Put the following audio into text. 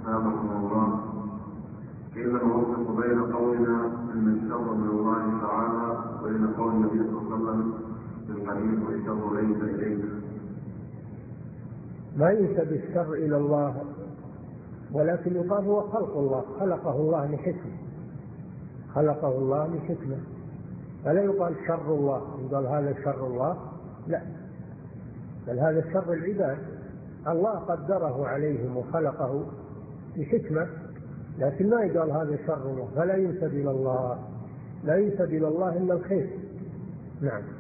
أثابكم الله. كيف نوفق بين قولنا أن الشر من الله تعالى وبين قول النبي صلى الله عليه وسلم في الحديث والشر ليس إليك؟ ما ينسب الشر إلى الله، ولكن يقال هو خلق الله، خلقه الله لحكمة، خلقه الله لحكمة، فلا يقال شر الله، يقال هذا شر الله، لا، بل هذا شر العباد، الله قدره عليهم وخلقه لحكمة، لكن ما يقال هذا شر الله، فلا ينسب إلى الله، لا ينسب إلى الله إلا الخير. نعم.